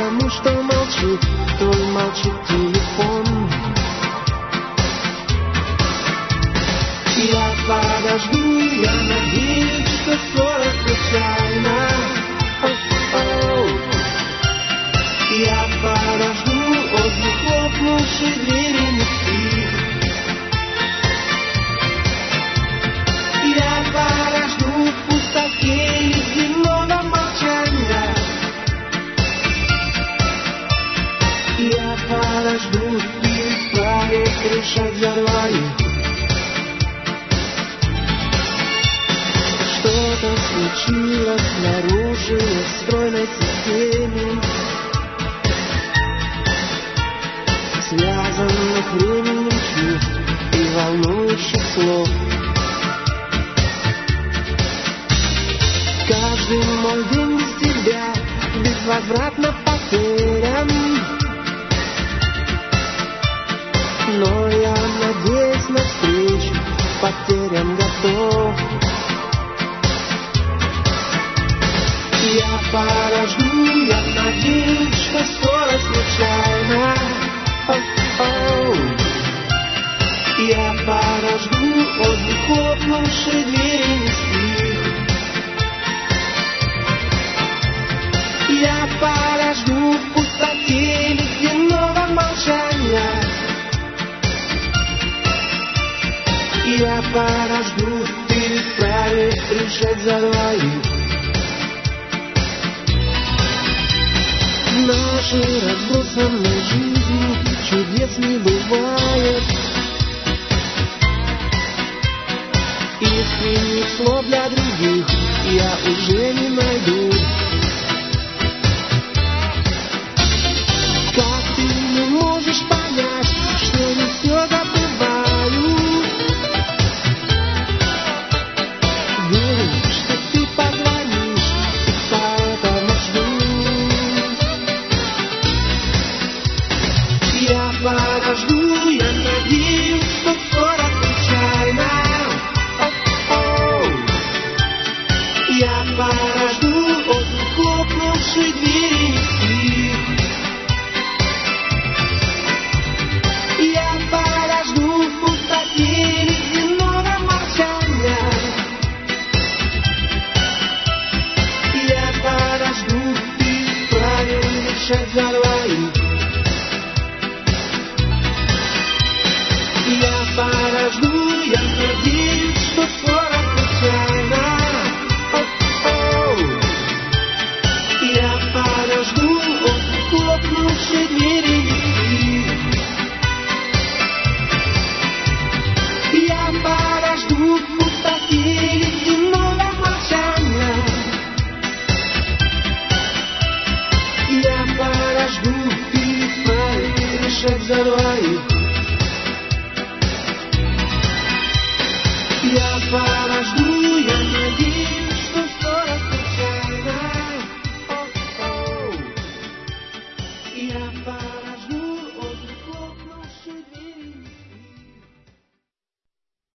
потому что молчит твой молчит телефон. Я подожду, я надеюсь, что скоро случайно. Я подожду, от захлопнувшей двери мечты. Я подожду в пустоте ледяного молчания. Я подожду и вправе решать за двоих. Что-то случилось, нарушилось в стройной системе связанных временем чувств и волнующих слов. Каждый мой день без тебя безвозвратно потерян, но я надеюсь на встречу, потерям готов. Я подожду, я надеюсь, что скоро случайно. Я подожду, от захлопнувшей двери мечты. Я подожду в пустоте ледяного молчания. Я подожду, ты вправе решать за двоих. В нашей разбросанной жизни чудес не бывает. Искренних слов для других я уже не найду. Как ты не можешь понять, что не все забываю? Верю, что ты позвонишь, и поэтому жду. Я подожду, я надеюсь, что скоро случайно. Я подожду, от захлопнувшей двери мечты. Я подожду в пустоте ледяного молчания. Я подожду, ты вправе решать за двоих. Я подожду, я надеюсь, что скоро случайно. Я подожду, от захлопнувшей двери мечты. Я подожду в пустоте ледяного молчания. Я подожду, ты вправе решать за двоих. Я подожду.